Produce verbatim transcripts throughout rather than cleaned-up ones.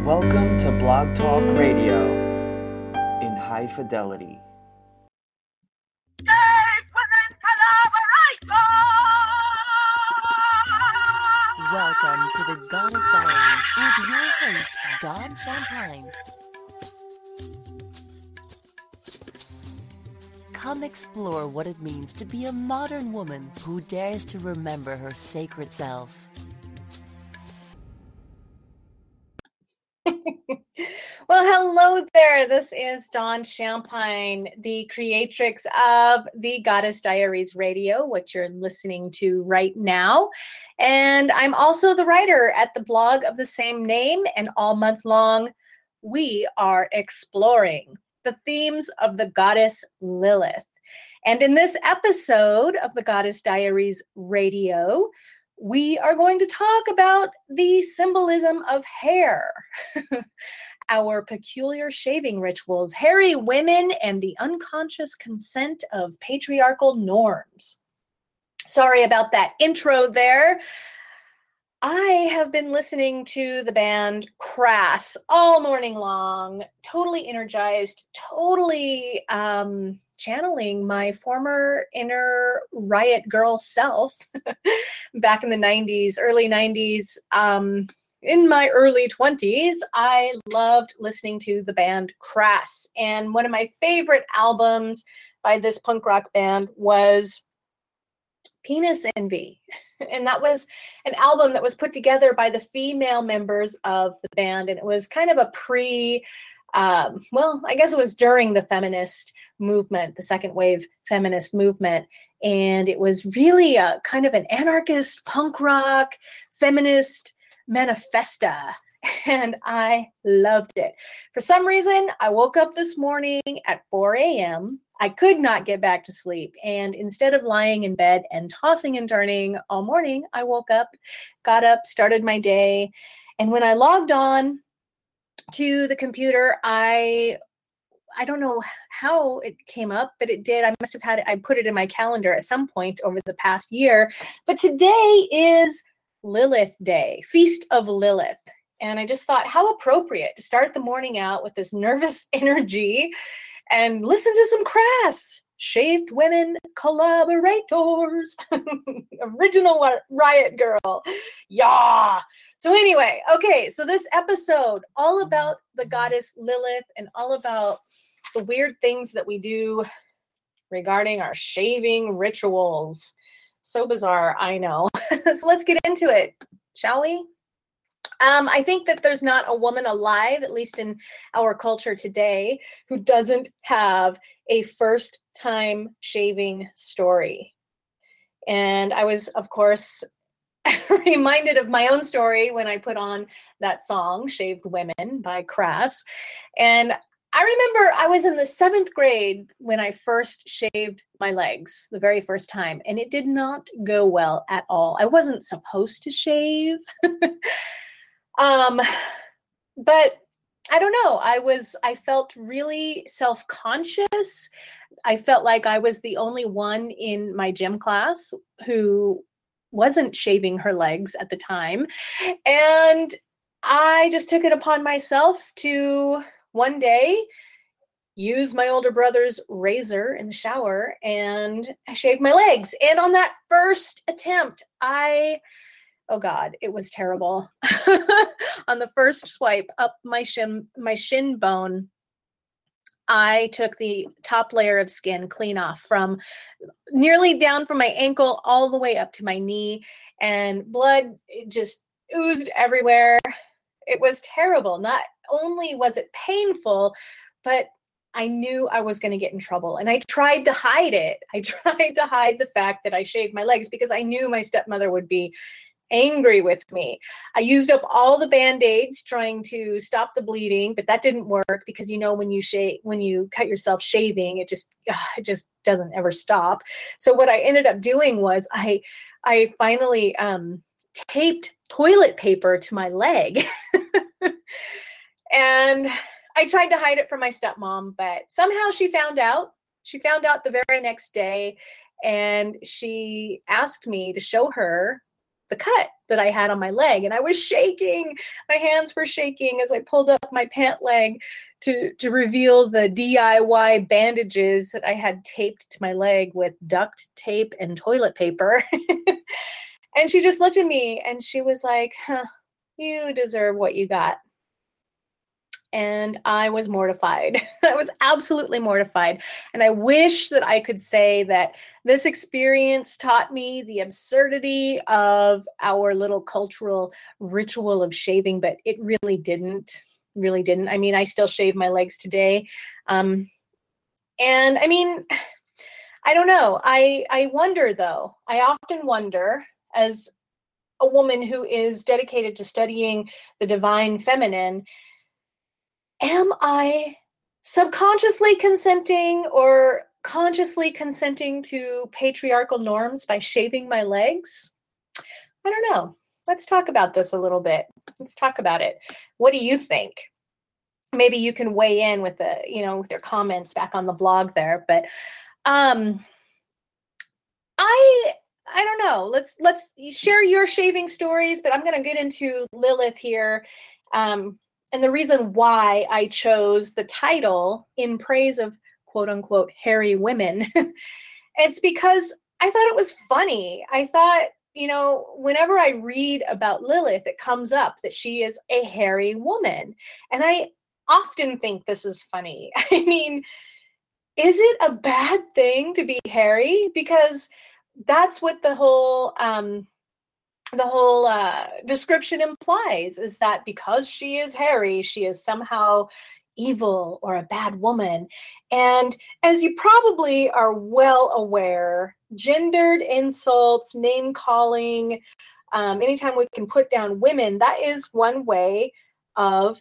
Welcome to Blog Talk Radio in high fidelity. Welcome to the Goddess Diaries with your host, Dawn Champagne. Come explore what it means to be a modern woman who dares to remember her sacred self. Well, hello there. This is Dawn Champagne, the creatrix of the Goddess Diaries Radio, what you're listening to right now. And I'm also the writer at the blog of the same name. And all month long, we are exploring the themes of the goddess Lilith. And in this episode of the Goddess Diaries Radio, we are going to talk about the symbolism of hair. Our peculiar shaving rituals, hairy women, and the unconscious consent of patriarchal norms. Sorry about that intro there. I have been listening to the band Crass all morning long, totally energized, totally um, channeling my former inner riot girl self back in the nineties, early nineties. Um, In my early twenties, I loved listening to the band Crass. And one of my favorite albums by this punk rock band was Penis Envy. And that was an album that was put together by the female members of the band. And it was kind of a pre, um, well, I guess it was during the feminist movement, the second wave feminist movement. And it was really a kind of an anarchist, punk rock, feminist manifesta, and I loved it. For some reason, I woke up this morning at four a.m. I could not get back to sleep, and instead of lying in bed and tossing and turning all morning, I woke up, got up, started my day, and when I logged on to the computer, I I don't know how it came up, but it did. I must have had it, I put it in my calendar at some point over the past year, but today is Lilith Day, Feast of Lilith. And I just thought, how appropriate to start the morning out with this nervous energy and listen to some Crass, Shaved Women Collaborators, original Riot Girl. Yeah. So anyway, okay, so this episode, all about the goddess Lilith and all about the weird things that we do regarding our shaving rituals. So bizarre, I know. So let's get into it, shall we? Um, I think that there's not a woman alive, at least in our culture today, who doesn't have a first-time shaving story. And I was, of course, reminded of my own story when I put on that song, Shaved Women by Crass. And I remember I was in the seventh grade when I first shaved my legs the very first time, and it did not go well at all. I wasn't supposed to shave. um, but I don't know. I was, I felt really self-conscious. I felt like I was the only one in my gym class who wasn't shaving her legs at the time. And I just took it upon myself to one day use my older brother's razor in the shower, and I shaved my legs. And on that first attempt, I, oh God, it was terrible. On the first swipe up my shin, my shin bone, I took the top layer of skin clean off from nearly down from my ankle all the way up to my knee, and blood just oozed everywhere. It was terrible. Not only was it painful, but I knew I was going to get in trouble. And I tried to hide it. I tried to hide the fact that I shaved my legs because I knew my stepmother would be angry with me. I used up all the Band-Aids trying to stop the bleeding, but that didn't work because, you know, when you shave, when you cut yourself shaving, it just, ugh, it just doesn't ever stop. So what I ended up doing was I, I finally um, taped toilet paper to my leg. And I tried to hide it from my stepmom, but somehow she found out. She found out the very next day, and she asked me to show her the cut that I had on my leg. And I was shaking. My hands were shaking as I pulled up my pant leg to, to reveal the D I Y bandages that I had taped to my leg with duct tape and toilet paper. And she just looked at me and she was like, huh, you deserve what you got. And I was mortified. I was absolutely mortified. And I wish that I could say that this experience taught me the absurdity of our little cultural ritual of shaving, but it really didn't, really didn't. I mean, I still shave my legs today. Um, and I mean, I don't know. I, I wonder though, I often wonder, as a woman who is dedicated to studying the divine feminine, am I subconsciously consenting or consciously consenting to patriarchal norms by shaving my legs? I don't know. Let's talk about this a little bit. Let's talk about it. What do you think? Maybe you can weigh in with the, you know, with your comments back on the blog there. But um, I I don't know. Let's let's share your shaving stories. But I'm going to get into Lilith here. Um, And the reason why I chose the title In Praise of quote unquote hairy women, it's because I thought it was funny. I thought, you know, whenever I read about Lilith, it comes up that she is a hairy woman. And I often think this is funny. I mean, is it a bad thing to be hairy? Because that's what the whole, um, the whole uh, description implies, is that because she is hairy, she is somehow evil or a bad woman. And as you probably are well aware, gendered insults, name calling, um, anytime we can put down women, that is one way of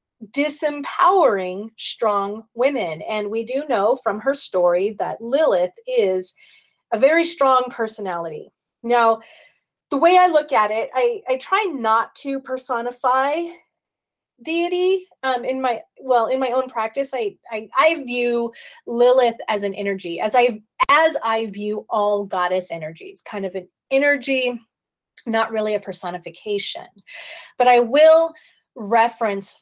disempowering strong women. And we do know from her story that Lilith is a very strong personality. Now, the way I look at it, I, I try not to personify deity um, in my, well, in my own practice. I, I, I view Lilith as an energy, as I, as I view all goddess energies, kind of an energy, not really a personification, but I will reference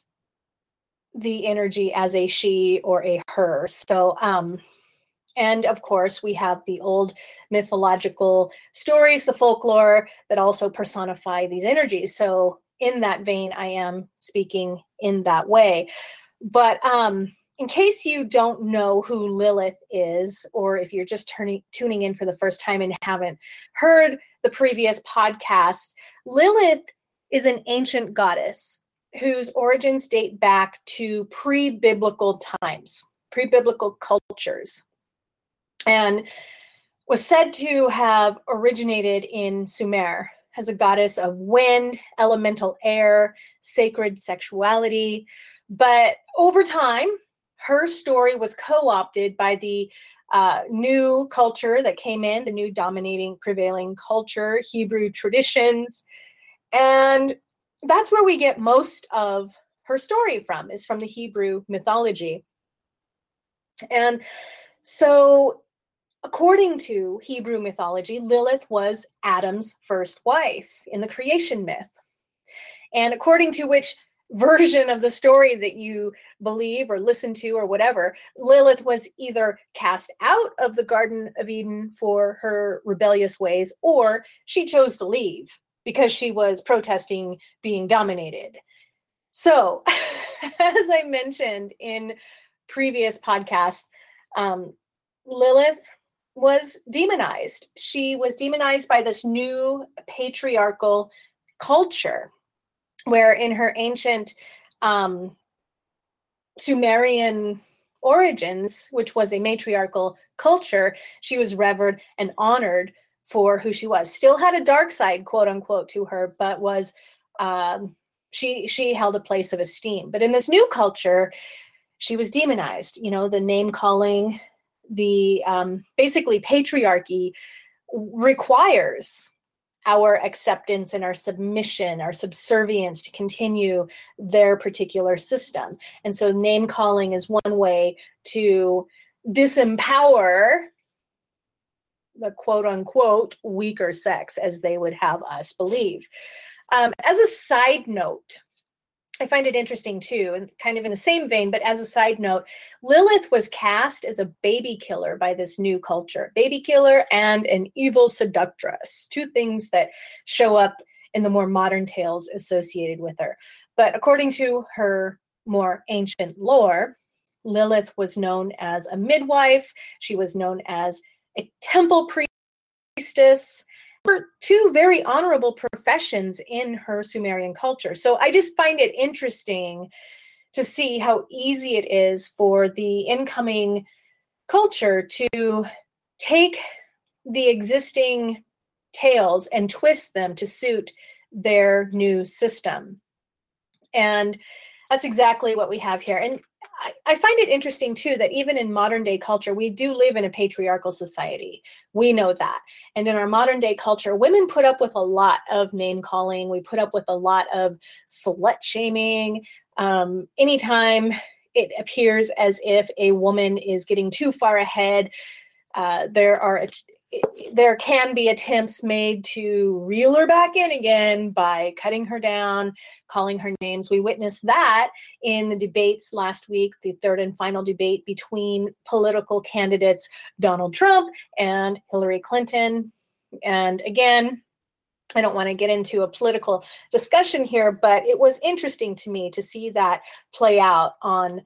the energy as a she or a her. So, um, and of course, we have the old mythological stories, the folklore that also personify these energies. So in that vein, I am speaking in that way. But um, in case you don't know who Lilith is, or if you're just turning, tuning in for the first time and haven't heard the previous podcast, Lilith is an ancient goddess whose origins date back to pre-biblical times, pre-biblical cultures, and was said to have originated in Sumer as a goddess of wind, elemental air, sacred sexuality. But over time, her story was co-opted by the uh, new culture that came in, the new dominating, prevailing culture, Hebrew traditions. And that's where we get most of her story from, is from the Hebrew mythology. And so, according to Hebrew mythology, Lilith was Adam's first wife in the creation myth. And according to which version of the story that you believe or listen to or whatever, Lilith was either cast out of the Garden of Eden for her rebellious ways, or she chose to leave because she was protesting being dominated. So, as I mentioned in previous podcasts, um, Lilith was demonized. She was demonized by this new patriarchal culture, where in her ancient um, Sumerian origins, which was a matriarchal culture, she was revered and honored for who she was. Still had a dark side, quote unquote, to her, but was um, she she held a place of esteem. But in this new culture, she was demonized. You know, the name calling, the um, basically patriarchy requires our acceptance and our submission, our subservience to continue their particular system. And so name calling is one way to disempower the quote unquote weaker sex, as they would have us believe. Um, as a side note, I find it interesting too, and kind of in the same vein, but as a side note, Lilith was cast as a baby killer by this new culture. Baby killer and an evil seductress, two things that show up in the more modern tales associated with her. But according to her more ancient lore, Lilith was known as a midwife. She was known as a temple priestess. Two very honorable professions in her Sumerian culture. So I just find it interesting to see how easy it is for the incoming culture to take the existing tales and twist them to suit their new system. And that's exactly what we have here. And I, I find it interesting, too, that even in modern day culture, we do live in a patriarchal society. We know that. And in our modern day culture, women put up with a lot of name calling. We put up with a lot of slut shaming. Um, anytime it appears as if a woman is getting too far ahead, uh, there are there can be attempts made to reel her back in again by cutting her down, calling her names. We witnessed that in the debates last week, the third and final debate between political candidates Donald Trump and Hillary Clinton. And again, I don't want to get into a political discussion here, but it was interesting to me to see that play out on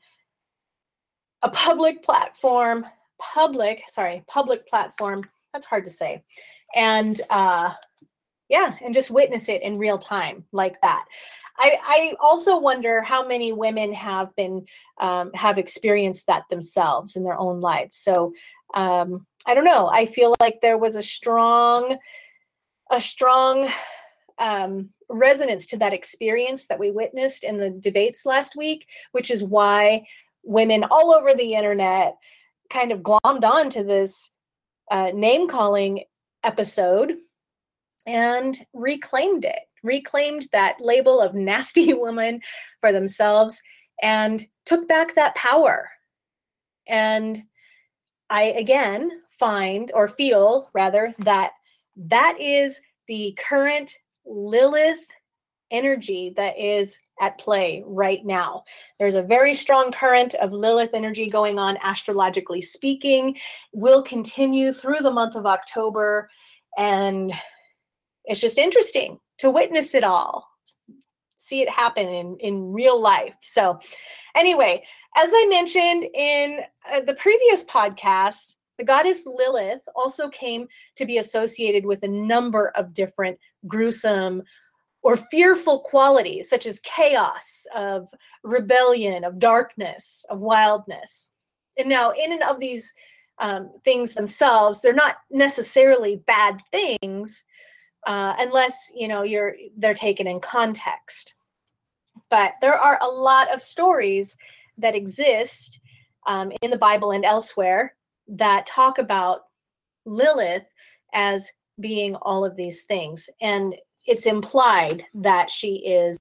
a public platform, public, sorry, public platform. That's hard to say. And uh, yeah, and just witness it in real time like that. I, I also wonder how many women have been, um, have experienced that themselves in their own lives. So um, I don't know. I feel like there was a strong, a strong um, resonance to that experience that we witnessed in the debates last week, which is why women all over the internet kind of glommed on to this Uh, name calling episode and reclaimed it, reclaimed that label of nasty woman for themselves and took back that power. And I, again, find or feel rather that that is the current Lilith energy that is at play right now. There's a very strong current of Lilith energy going on, astrologically speaking, will continue through the month of October. And it's just interesting to witness it all, see it happen in, in real life. So anyway, as I mentioned in uh, the previous podcast, the goddess Lilith also came to be associated with a number of different gruesome or fearful qualities, such as chaos, of rebellion, of darkness, of wildness. And now, in and of these um, things themselves, they're not necessarily bad things, uh, unless you know you're they're taken in context. But there are a lot of stories that exist um, in the Bible and elsewhere that talk about Lilith as being all of these things, and it's implied that she is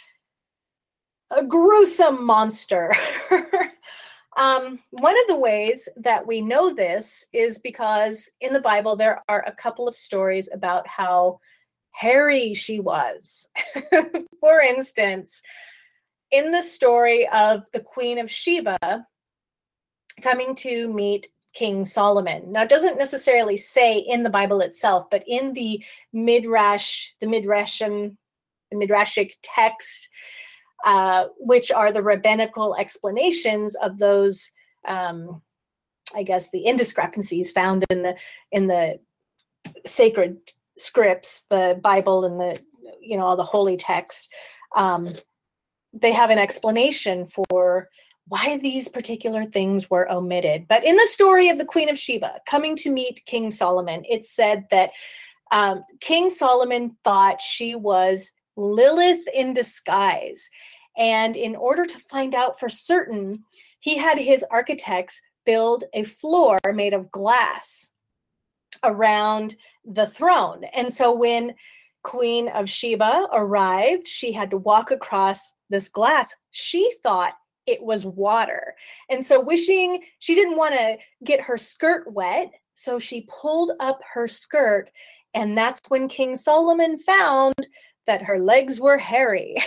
a gruesome monster. um, one of the ways that we know this is because in the Bible, there are a couple of stories about how hairy she was. For instance, in the story of the Queen of Sheba coming to meet King Solomon. Now, it doesn't necessarily say in the Bible itself, but in the Midrash, the Midrashim, the Midrashic texts, uh, which are the rabbinical explanations of those, um, I guess, the indiscrepancies found in the in the sacred scripts, the Bible and the, you know, all the holy texts. Um, they have an explanation for why these particular things were omitted. But in the story of the Queen of Sheba coming to meet King Solomon, it said that um, King Solomon thought she was Lilith in disguise. And in order to find out for certain, he had his architects build a floor made of glass around the throne. And so when Queen of Sheba arrived, she had to walk across this glass. She thought it was water. And so wishing she didn't want to get her skirt wet, So she pulled up her skirt, and that's when King Solomon found that her legs were hairy.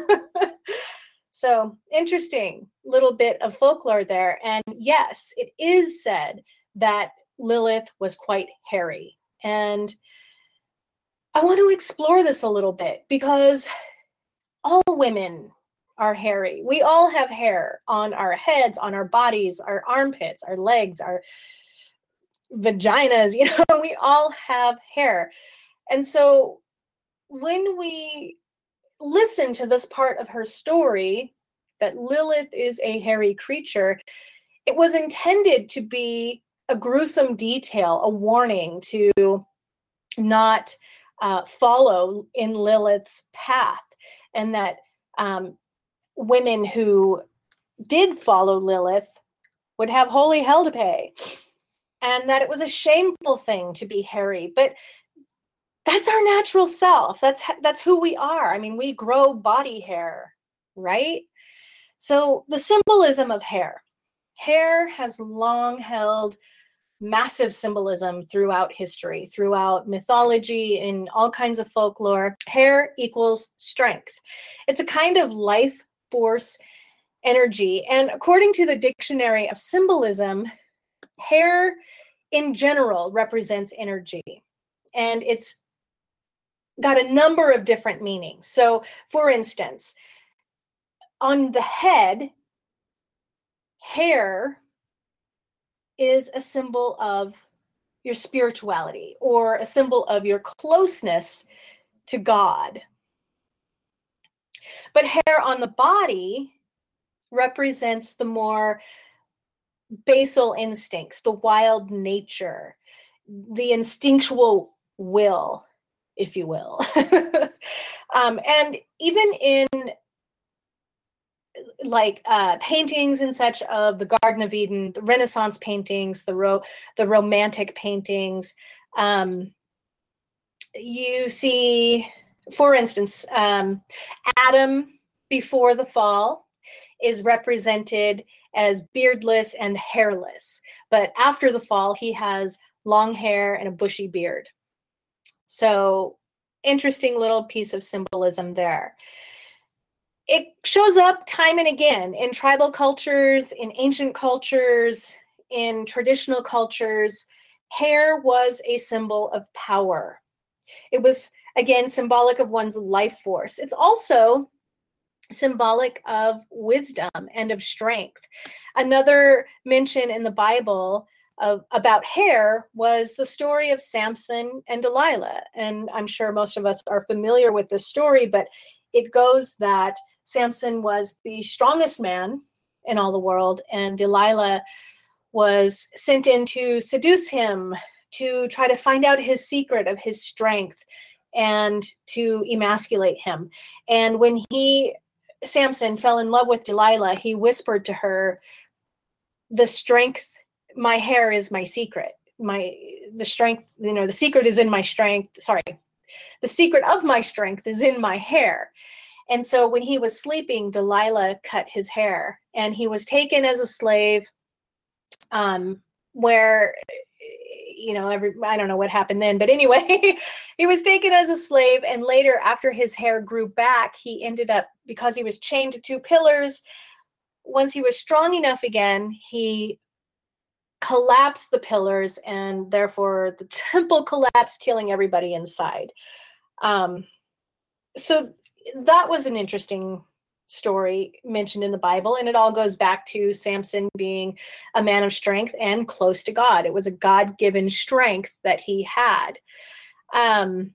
So interesting little bit of folklore there. And yes, it is said that Lilith was quite hairy. And I want to explore this a little bit because all women are hairy. We all have hair on our heads, on our bodies, our armpits, our legs, our vaginas, you know, we all have hair. And so when we listen to this part of her story, that Lilith is a hairy creature, it was intended to be a gruesome detail, a warning to not uh, follow in Lilith's path, and that um, women who did follow Lilith would have holy hell to pay, and that it was a shameful thing to be hairy. But that's our natural self. That's that's who we are. I mean, we grow body hair, right? So the symbolism of hair. Hair has long held massive symbolism throughout history, throughout mythology, in all kinds of folklore. Hair equals strength. It's a kind of life force energy. And according to the Dictionary of Symbolism, hair in general represents energy. And it's got a number of different meanings. So, for instance, on the head, hair is a symbol of your spirituality or a symbol of your closeness to God. But hair on the body represents the more basal instincts, the wild nature, the instinctual will, if you will. um, and even in like uh, paintings and such of the Garden of Eden, the Renaissance paintings, the ro- the Romantic paintings, um, you see, for instance, um, Adam before the fall is represented as beardless and hairless, but after the fall, he has long hair and a bushy beard. So, interesting little piece of symbolism there. It shows up time and again in tribal cultures, in ancient cultures, in traditional cultures. Hair was a symbol of power. It was, again, symbolic of one's life force. It's also symbolic of wisdom and of strength. Another mention in the Bible of, about hair was the story of Samson and Delilah. And I'm sure most of us are familiar with this story, but it goes that Samson was the strongest man in all the world, and Delilah was sent in to seduce him, to try to find out his secret of his strength and to emasculate him. And when he, Samson, fell in love with Delilah, he whispered to her, the strength, my hair is my secret. My, the strength, you know, the secret is in my strength. Sorry. The secret of my strength is in my hair. And so when he was sleeping, Delilah cut his hair, and he was taken as a slave, um, where, you know, every, I don't know what happened then, but anyway, he was taken as a slave. And later, after his hair grew back, he ended up, because he was chained to two pillars, once he was strong enough again, he collapsed the pillars, and therefore the temple collapsed, killing everybody inside. Um, so that was an interesting story mentioned in the Bible, and it all goes back to Samson being a man of strength and close to God. It was a God-given strength that he had. Um,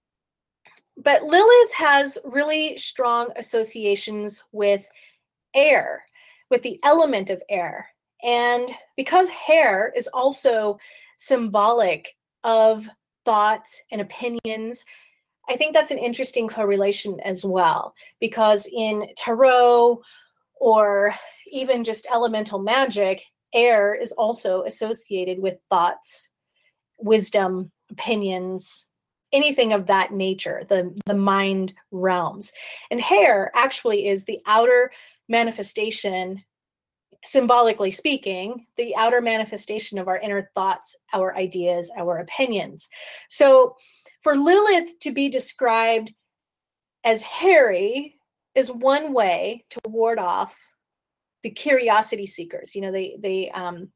but Lilith has really strong associations with air, with the element of air. And because hair is also symbolic of thoughts and opinions, I think that's an interesting correlation as well, because in tarot or even just elemental magic, air is also associated with thoughts, wisdom, opinions, anything of that nature, the, the mind realms. And hair actually is the outer manifestation symbolically speaking, the outer manifestation of our inner thoughts, our ideas, our opinions. So for Lilith to be described as hairy is one way to ward off the curiosity seekers. You know, they they um,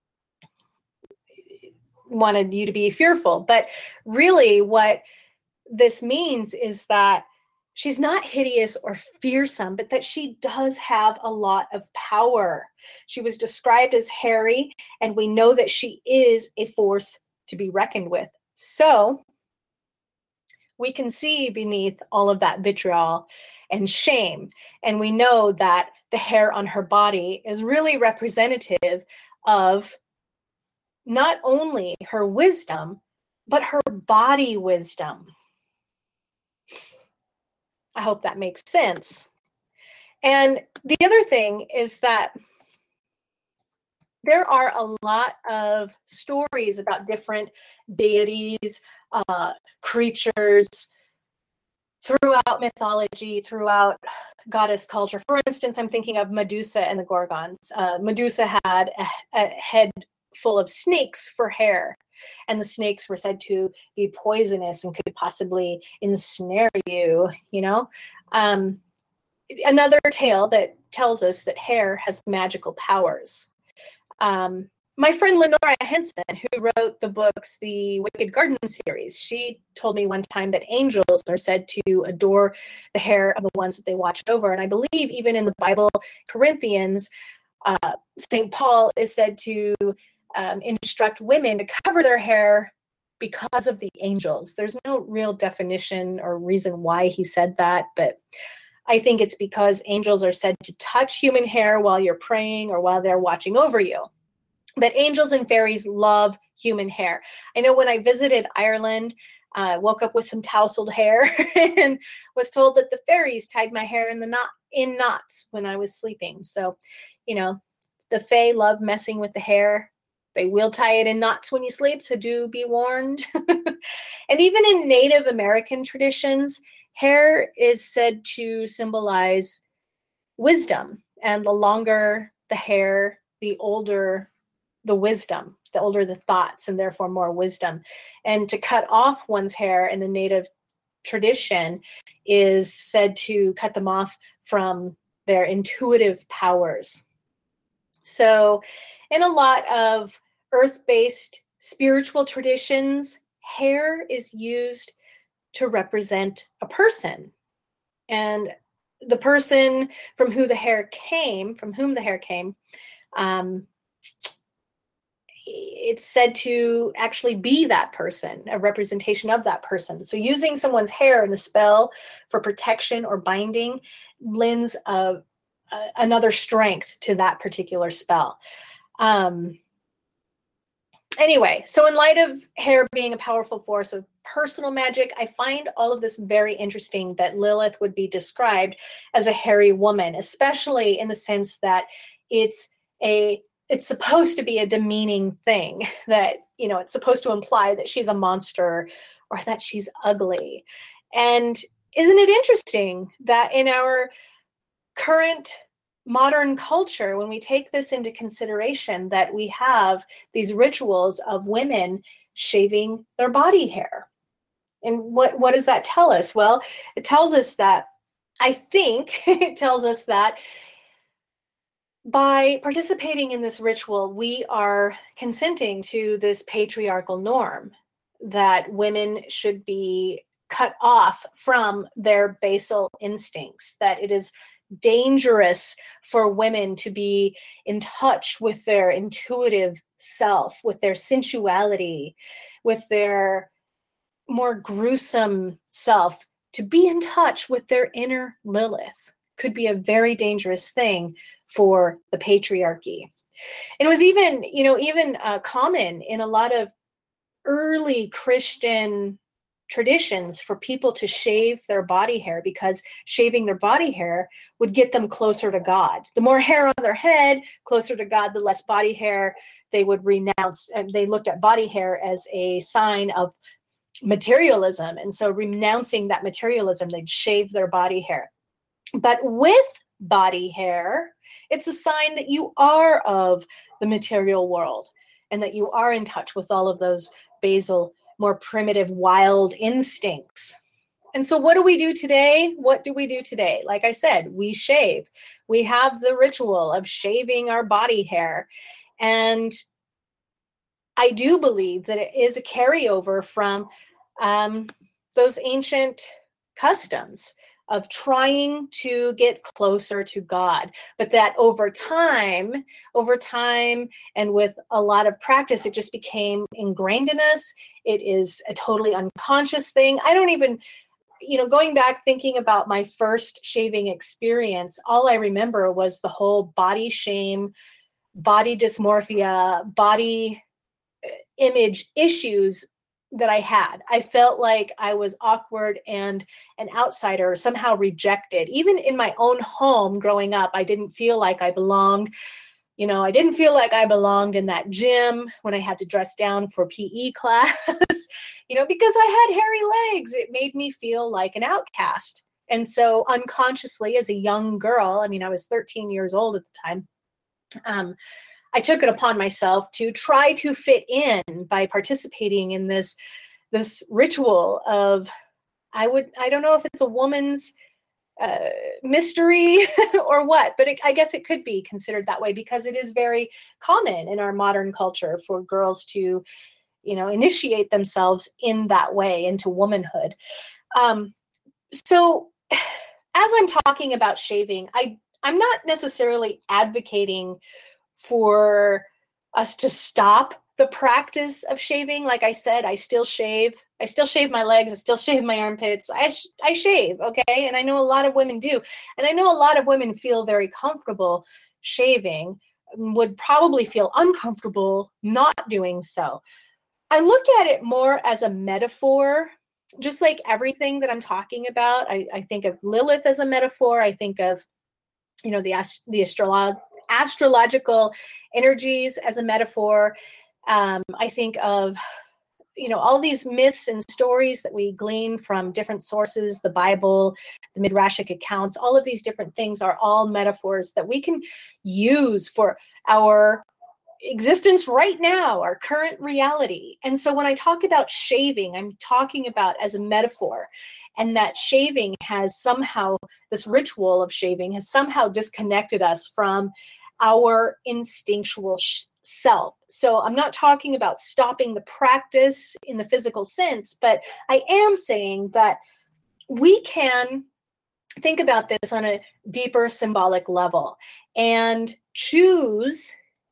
wanted you to be fearful. But really what this means is that she's not hideous or fearsome, but that she does have a lot of power. She was described as hairy, and we know that she is a force to be reckoned with. So we can see beneath all of that vitriol and shame. And we know that the hair on her body is really representative of not only her wisdom, but her body wisdom. I hope that makes sense. And the other thing is that there are a lot of stories about different deities, uh, creatures throughout mythology, throughout goddess culture. For instance, I'm thinking of Medusa and the Gorgons. Uh, Medusa had a, a head full of snakes for hair, and the snakes were said to be poisonous and could possibly ensnare you, you know. Um, another tale that tells us that hair has magical powers. Um, my friend Lenora Henson, who wrote the books, the Wicked Garden series, she told me one time that angels are said to adore the hair of the ones that they watch over. And I believe even in the Bible, Corinthians, uh, Saint Paul is said to um, instruct women to cover their hair because of the angels. There's no real definition or reason why he said that, but I think it's because angels are said to touch human hair while you're praying or while they're watching over you. But angels and fairies love human hair. I know when I visited Ireland, I uh, woke up with some tousled hair and was told that the fairies tied my hair in the knot in knots when I was sleeping. So, you know, the fae love messing with the hair. They will tie it in knots when you sleep, so do be warned. And even in Native American traditions, hair is said to symbolize wisdom. And the longer the hair, the older the wisdom, the older the thoughts, and therefore more wisdom. And to cut off one's hair in the Native tradition is said to cut them off from their intuitive powers. So in a lot of earth-based spiritual traditions, hair is used to represent a person. And the person from who the hair came, from whom the hair came, um, it's said to actually be that person, a representation of that person. So using someone's hair in a spell for protection or binding lends a, a, another strength to that particular spell. Um, anyway, so in light of hair being a powerful force of personal magic, I find all of this very interesting that Lilith would be described as a hairy woman, especially in the sense that it's a it's supposed to be a demeaning thing, that, you know, it's supposed to imply that she's a monster or that she's ugly. And isn't it interesting that in our current modern culture, when we take this into consideration, that we have these rituals of women shaving their body hair? And what, what does that tell us? Well, it tells us that, I think it tells us that by participating in this ritual, we are consenting to this patriarchal norm that women should be cut off from their basal instincts, that it is dangerous for women to be in touch with their intuitive self, with their sensuality, with their more gruesome self. To be in touch with their inner Lilith could be a very dangerous thing for the patriarchy. And it was even, you know, even uh, common in a lot of early Christian traditions for people to shave their body hair, because shaving their body hair would get them closer to God. The more hair on their head, closer to God, the less body hair they would renounce. And they looked at body hair as a sign of materialism. And so renouncing that materialism, they'd shave their body hair. But with body hair, it's a sign that you are of the material world and that you are in touch with all of those basal, more primitive, wild instincts. And so what do we do today? What do we do today? Like I said, we shave. We have the ritual of shaving our body hair. And I do believe that it is a carryover from um, those ancient customs of trying to get closer to God, but that over time, over time, and with a lot of practice, it just became ingrained in us. It is a totally unconscious thing. I don't even, you know, going back thinking about my first shaving experience, all I remember was the whole body shame, body dysmorphia, body image issues that I had. I felt like I was awkward and an outsider, somehow rejected. Even in my own home growing up, I didn't feel like I belonged. You know, I didn't feel like I belonged in that gym when I had to dress down for P E class, you know, because I had hairy legs. It made me feel like an outcast. And so unconsciously, as a young girl, I mean, I was thirteen years old at the time, um, I took it upon myself to try to fit in by participating in this, this ritual of, I would, I don't know if it's a woman's uh, mystery or what, but it, I guess it could be considered that way because it is very common in our modern culture for girls to, you know, initiate themselves in that way into womanhood. Um, so as I'm talking about shaving, I, I'm not necessarily advocating for us to stop the practice of shaving. Like I said, I still shave. I still shave my legs. I still shave my armpits. I, sh- I shave, okay? And I know a lot of women do. And I know a lot of women feel very comfortable shaving, would probably feel uncomfortable not doing so. I look at it more as a metaphor, just like everything that I'm talking about. I, I think of Lilith as a metaphor. I think of, you know, the, ast- the astrolog- astrological energies as a metaphor. Um, I think of, you know, all these myths and stories that we glean from different sources, the Bible, the Midrashic accounts, all of these different things are all metaphors that we can use for our existence right now, our current reality. And so when I talk about shaving, I'm talking about as a metaphor, and that shaving has somehow, this ritual of shaving has somehow disconnected us from our instinctual sh- self. So I'm not talking about stopping the practice in the physical sense, but I am saying that we can think about this on a deeper symbolic level and choose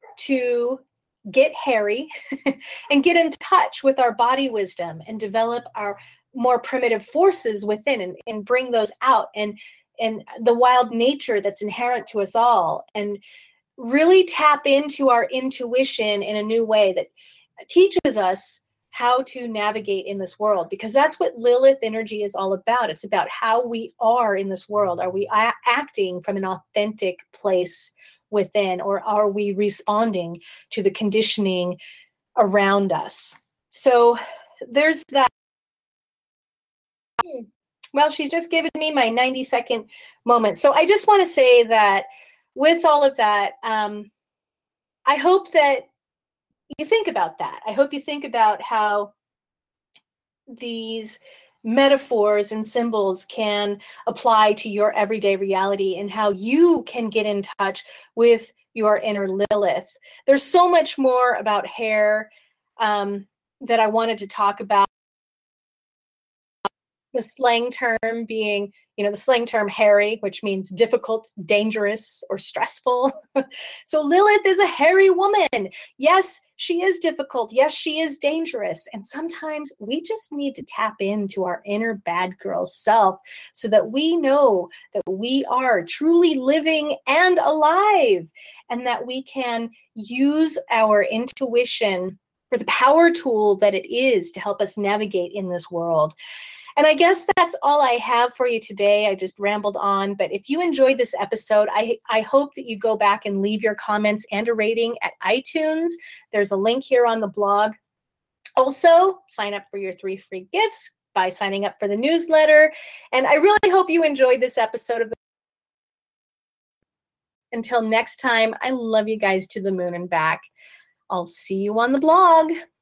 to get hairy and get in touch with our body wisdom and develop our more primitive forces within and, and bring those out and and the wild nature that's inherent to us all, and really tap into our intuition in a new way that teaches us how to navigate in this world, because that's what Lilith energy is all about. It's about how we are in this world. Are we a- acting from an authentic place within, or are we responding to the conditioning around us? So there's that. Well, she's just given me my ninety second moment. So I just want to say that with all of that, um, I hope that you think about that. I hope you think about how these metaphors and symbols can apply to your everyday reality and how you can get in touch with your inner Lilith. There's so much more about hair um, that I wanted to talk about. The slang term being, you know, the slang term hairy, which means difficult, dangerous, or stressful. So Lilith is a hairy woman. Yes, she is difficult. Yes, she is dangerous. And sometimes we just need to tap into our inner bad girl self so that we know that we are truly living and alive, and that we can use our intuition for the power tool that it is to help us navigate in this world. And I guess that's all I have for you today. I just rambled on, but if you enjoyed this episode, I, I hope that you go back and leave your comments and a rating at iTunes. There's a link here on the blog. Also, sign up for your three free gifts by signing up for the newsletter. And I really hope you enjoyed this episode of the Until next time, I love you guys to the moon and back. I'll see you on the blog.